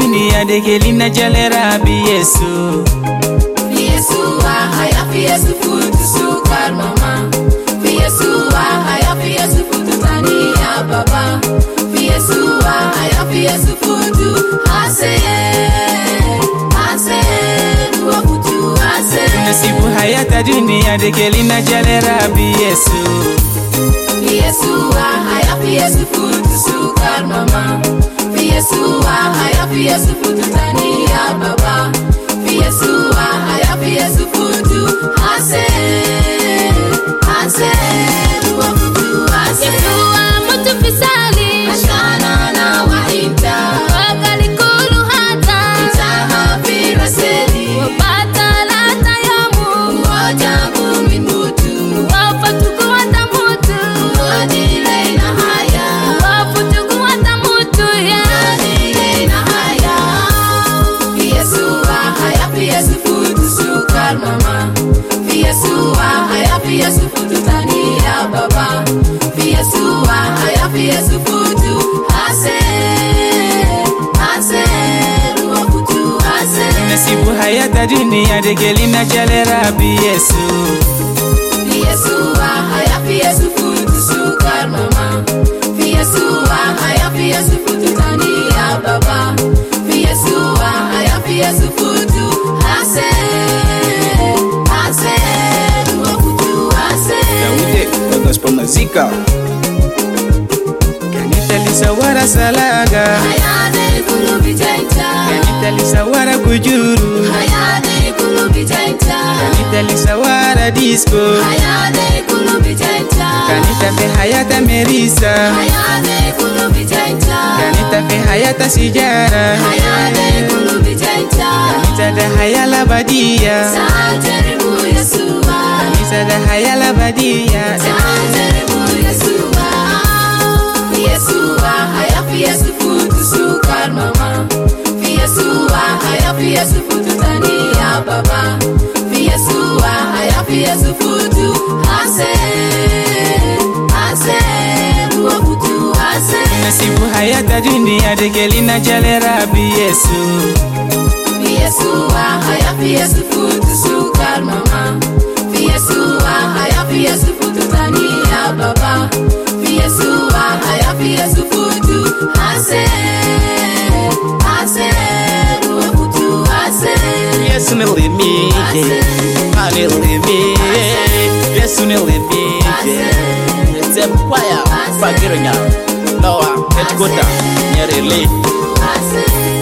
dunia degelina jalera bi Yesu. Yesu haya Yesu futu sukar mama. Yesu haya Yesu futu tania baba. Yesu haya Yesu futu ase wafutu ase. Nasibu hayata dunia degelina jalera bi Yesu. Yesu haya Yesu futu sukar mama. Yesu haya Yesu futu tania baba. Yesu haya Yesu futu ase wafutu ase. Yesu mutu fisali Ashana na wainta wakali kulu hata Itahapira seli wapata lata yamu Wajabu minutu wafatuku wata mutu Wadile na haya wafutuku wata mutu ya Wadile na haya Yesu haya Yesu futu sukar mama. Yesu haya Yesu futu tania baba. Yesu haya Yesu futu ase wafutu ase. Nasibu hayata dunia degelina jalera bi Yesu. Yesu haya Yesu futu sukar mama. Yesu haya Yesu futu tania baba. Yesu haya Yesu futu ase wafutu ase. Daudi gospel mazika Kanita lisawara salaga, Hayade kulubi jaita. kanita lisawara kujuru, Hayade kulubi jaita. kanita lisawara disco, Hayade kulubi jaita. kanita fe hayata merisa, Hayade kulubi jaita. kanita fe hayata sijara, Hayade kulubi jaita. kanita da hayala badia, Sajaribu Yesua. kanita da hayala badia. Sajaribu Yesua. Yesua haya Yesu futu sukar mama. Yesua haya Yesu futu tania baba. Yesua haya Yesu futu ase wafutu ase. Nasibu hayata dunia degelina jalera bi Yesu. Yesu haya Yesu futu sukar mama. Yesu haya Yesu futu tania baba. Yesu haya Yesu futu ase wafutu ase. Yesu nilimi, anilimi, Yesu nilimi. It's empire Pagironya Noah Etkota Nyerele Ase